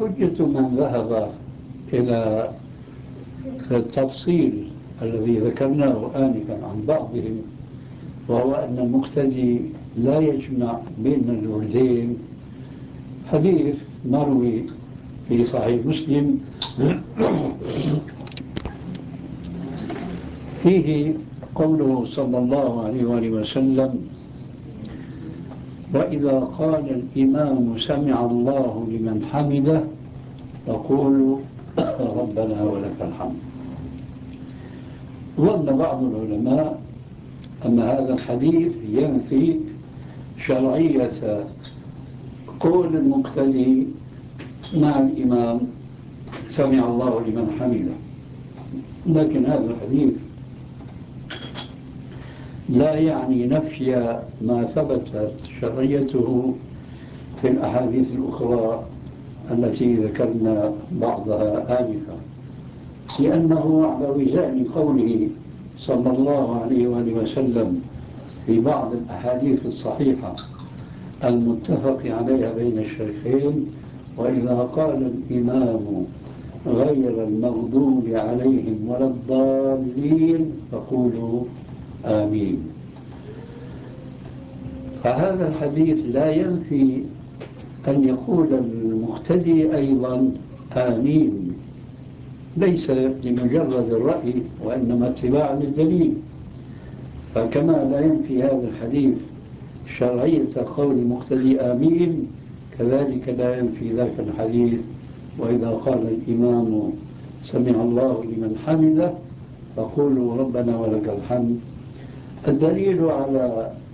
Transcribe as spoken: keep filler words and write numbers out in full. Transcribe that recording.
حجة من ذهب إلى التفصيل الذي ذكرناه آنفا عن بعضهم، وهو أن المقتدي لا يجمع بين الوردين، حديث مروي في صحيح مسلم فيه قوله صلى الله عليه وآله وسلم: وإذا قال الإمام سمع الله لمن حمده فقولوا ربنا ولك الحمد. ظن بعض العلماء أن هذا الحديث ينفي شرعية قول المقتدي مع الإمام سمع الله لمن حمده، لكن هذا الحديث لا يعني نفي ما ثبتت شرعيته في الأحاديث الأخرى التي ذكرنا بعضها آنفا، لأنه على وزان قوله صلى الله عليه وآله وسلم في بعض الأحاديث الصحيحة المتفق عليها بين الشيخين: وإذا قال الإمام غير المغضوب عليهم ولا الضالين فقولوا آمين. فهذا الحديث لا ينفي أن يقول المقتدي أيضا آمين، ليس لمجرد الرأي وإنما اتباعا للدليل. فكما لا ينفي هذا الحديث شرعية قول المقتدي آمين، كذلك لا ينفي ذاك الحديث وإذا قال الإمام سمع الله لمن حمده فقولوا ربنا ولك الحمد. الدليل على